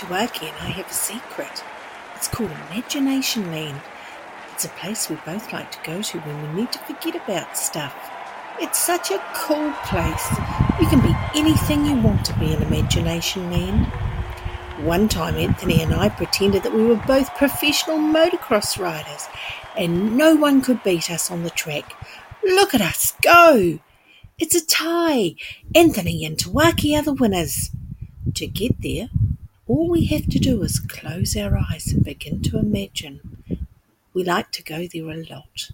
Tawaki and I have a secret. It's called Imagination Land. It's a place we both like to go to when we need to forget about stuff. It's such a cool place. You can be anything you want to be in Imagination Land. One time Anthony and I pretended that we were both professional motocross riders and no one could beat us on the track. Look at us go! It's a tie. Anthony and Tawaki are the winners. To get there, all we have to do is close our eyes and begin to imagine. We like to go there a lot.